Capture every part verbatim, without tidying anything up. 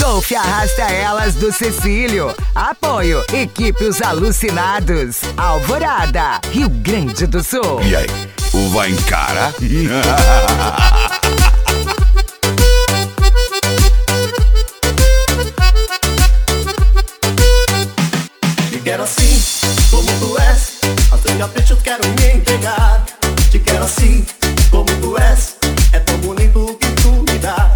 Golfe Arrasta Elas do Cecílio. Apoio, equipe Os Alucinados. Alvorada, Rio Grande do Sul. E aí, o vai encara? Te quero assim, como tu és. Aos teus caprichos quero me entregar. Te quero assim, como tu és. É tão bonito o que tu me dás.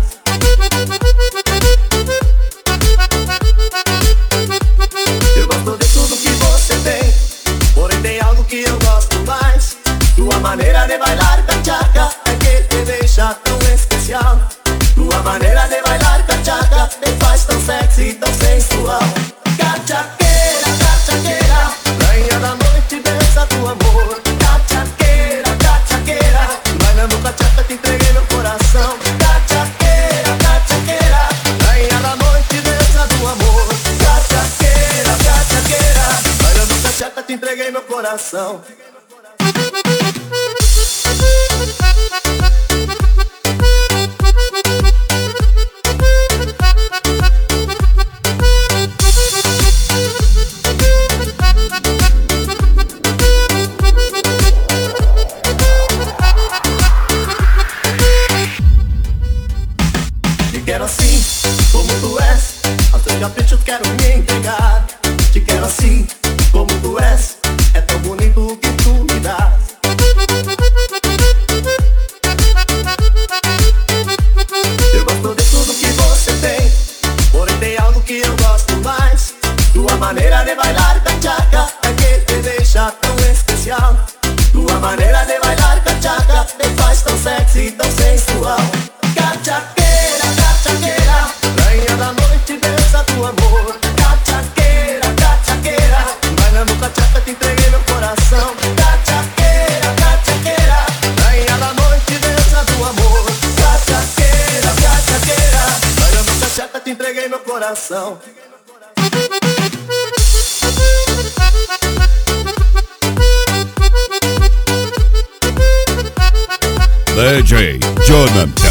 Eu gosto de tudo que você tem, porém tem algo que eu gosto mais. Tua maneira de bailar cachaca é que te deixa tão especial. Tua maneira de bailar cachaca me faz tão sexy, tão sensual. Cachaqueira, cachaqueira, rainha da noite, dança do amor. Cachaqueira, cachaqueira, bailando cachaca te entreguei meu coração. Cachaqueira, cachaqueira, rainha da noite, dança do amor. Cachaqueira, cachaqueira, bailando cachaca te entreguei meu coração. Te quero assim, como tu és. Aos teus caprichos quero me entregar. Te quero assim, como tu és. É tão bonito o que tu me dás. Eu gosto de tudo que você tem, porém tem algo que eu gosto mais. Tua maneira de bailar cachaca é que te deixa tão especial. Tua maneira de bailar cachaca me faz tão sexy, tão sensual. Cachaqueira, cachaqueira, rainha da noite, dança do amor. Cachaqueira, cachaqueira, bailando cachaca te entreguei meu coração. Cachaqueira, cachaqueira, rainha da noite, dança do amor. Cachaqueira, cachaqueira, bailando cachaca te entreguei meu coração. D J Jonathan.